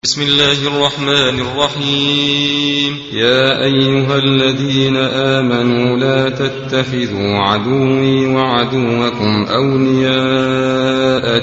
بسم الله الرحمن الرحيم. يا أيها الذين آمنوا لا تتخذوا عدوي وعدوكم أولياء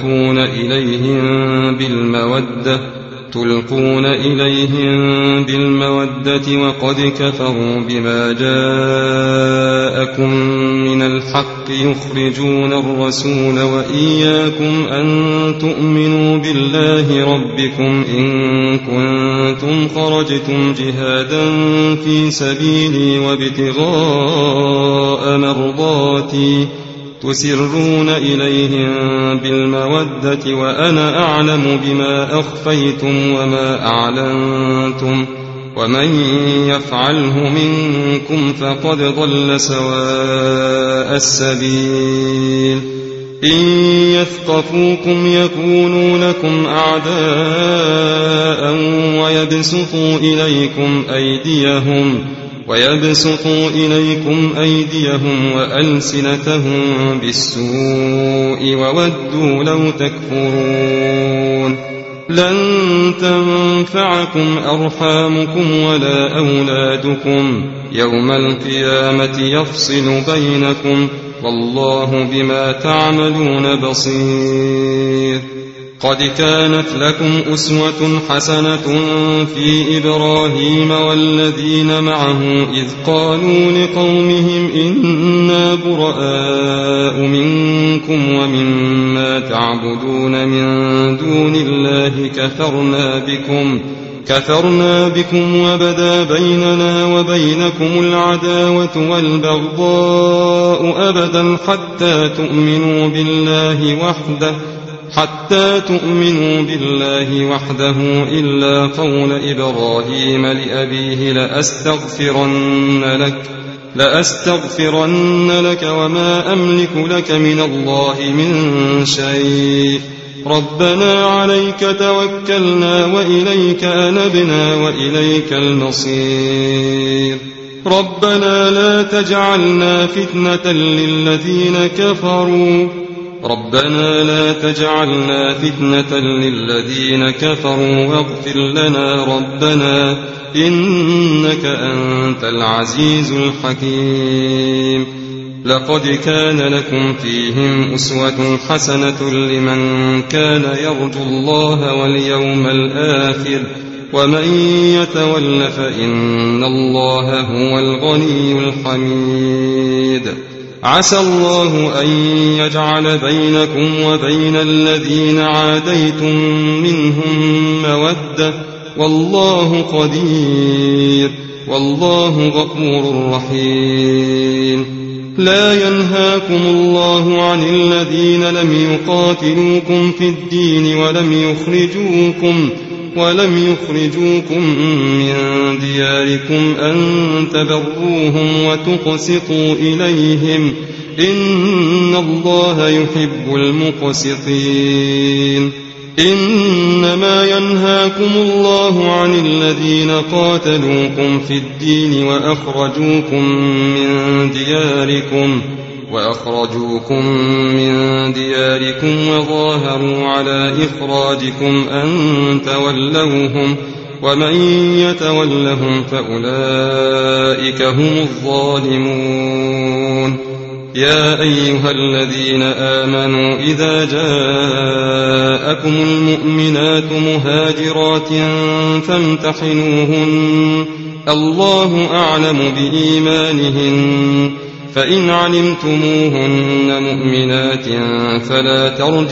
تلقون إليهم بالمودة وقد كفروا بما جاءكم من الحق يخرجون الرسول وإياكم أن تؤمنوا بالله ربكم إن كنتم خرجتم جهادا في سبيلي وابتغاء مرضاتي تسرون إليهم بالمودة وأنا أعلم بما أخفيتم وما أعلنتم ومن يفعله منكم فقد ضل سواء السبيل. إن يثقفوكم يكونوا لكم أعداء ويبسطوا إليكم أيديهم وألسنتهم بالسوء وودوا لو تكفرون. لن تنفعكم أرحامكم ولا أولادكم يوم القيامة يفصل بينكم والله بما تعملون بصير. قد كانت لكم أسوة حسنة في إبراهيم والذين معه إذ قالوا لقومهم إنا براء منكم ومما تعبدون من دون الله كفرنا بكم وبدا بيننا وبينكم العداوة والبغضاء أبدا حتى تؤمنوا بالله وحده إلا قول إبراهيم لأبيه لأستغفرن لك وما أملك لك من الله من شيء. ربنا عليك توكلنا وإليك أنبنا وإليك المصير. ربنا لا تجعلنا فتنة للذين كفروا واغفر لنا ربنا إنك أنت العزيز الحكيم. لقد كان لكم فيهم أسوة حسنة لمن كان يرجو الله واليوم الآخر ومن يتول فإن الله هو الغني الحميد. عسى الله أن يجعل بينكم وبين الذين عاديتم منهم مودة والله قدير والله غفور رحيم. لا ينهاكم الله عن الذين لم يقاتلوكم في الدين ولم يخرجوكم من دياركم أن تبروهم وتقسطوا إليهم إن الله يحب المقسطين. إنما ينهاكم الله عن الذين قاتلوكم في الدين وأخرجوكم من دياركم وظاهروا على إخراجكم أن تولوهم ومن يتولهم فأولئك هم الظالمون. يا أيها الذين آمنوا إذا جاءكم المؤمنات مهاجرات فامتحنوهن الله أعلم بإيمانهن فإن علمتموهن مؤمنات فلا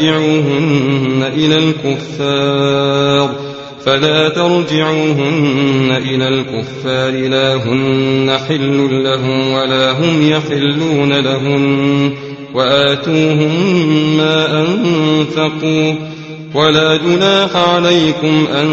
ترجعوهن إلى الكفار لا هن حل لهم ولا هم يحلون لهن وآتوهم ما أنفقوا ولا جناح عليكم أن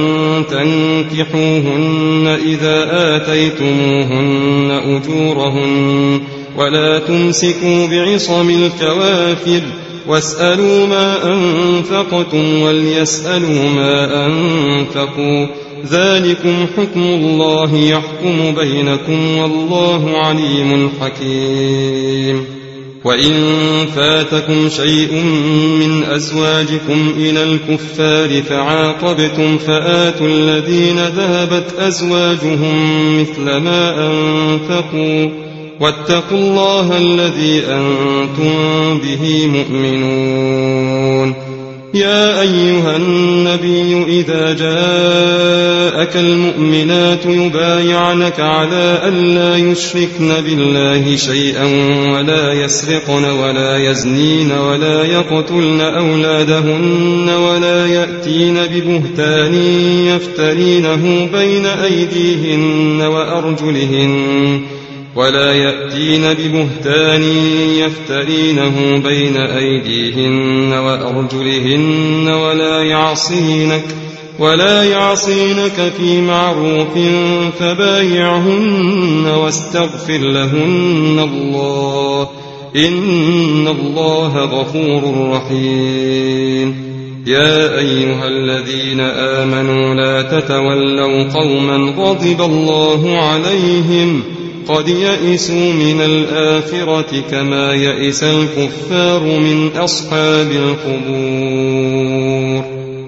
تنكحوهن إذا آتيتموهن أجورهن ولا تمسكوا بعصم الكوافر واسألوا ما أنفقتم وليسألوا ما أنفقوا ذلكم حكم الله يحكم بينكم والله عليم حكيم. وإن فاتكم شيء من أزواجكم إلى الكفار فعاقبتم فآتوا الذين ذهبت أزواجهم مثل ما أنفقوا واتقوا الله الذي أنتم به مؤمنون. يا أيها النبي إذا جاءك المؤمنات يبايعنك على ألا يشركن بالله شيئا ولا يسرقن ولا يزنين ولا يقتلن أولادهن ولا يأتين ببهتان يفترينه بين أيديهن وأرجلهن ولا يعصينك في معروف فبايعهن واستغفر لهن الله إن الله غفور رحيم. يا أيها الذين آمنوا لا تتولوا قوما غضب الله عليهم قد يئسوا من الآخرة كما يئس الكفار من أصحاب القبور.